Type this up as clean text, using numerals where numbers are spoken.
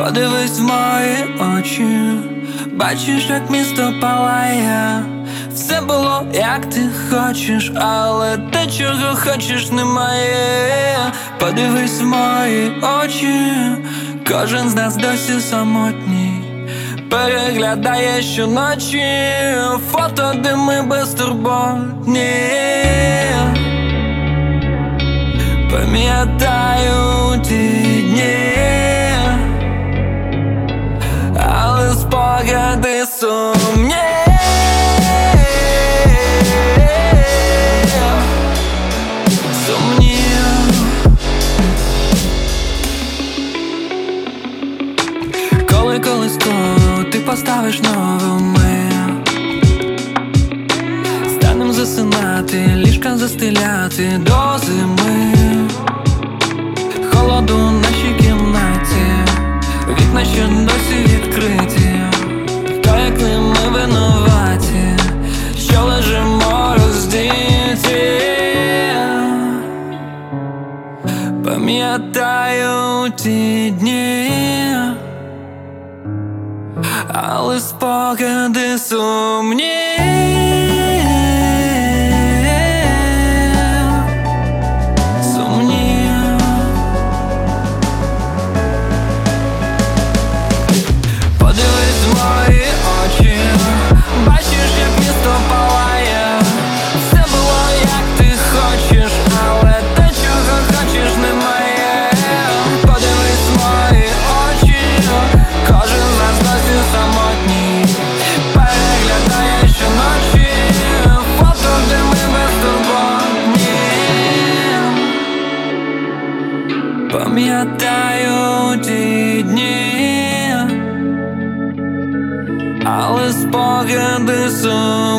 Подивись в мої очі, бачиш, як місто палає. Все було, як ти хочеш, але те, чого хочеш, немає. Подивись в мої очі, кожен з нас досі самотній, переглядає щоночі фото, де ми безтурботні. Пам'ятаю ті дні, але спогади сумні. Коли колиску ти поставиш нову ми, станем засинати, ліжка застеляти до зими. Холоду в нашій кімнаті, вікна ще досі відкриті. То як не ми винуваті, що лежимо роздіті. Пам'ятаю ті дні, але спогади сумні. Сумні. Подивись в мої очі, бачиш, як місто палає. Все було, як ти хочеш, але те, чого хочеш, немає. Подивись в мої очі, кожен з нас досі самотній, переглядає щоночі фото, де ми безтурботні. Пам'ятаю ті дні, але спогади сумні.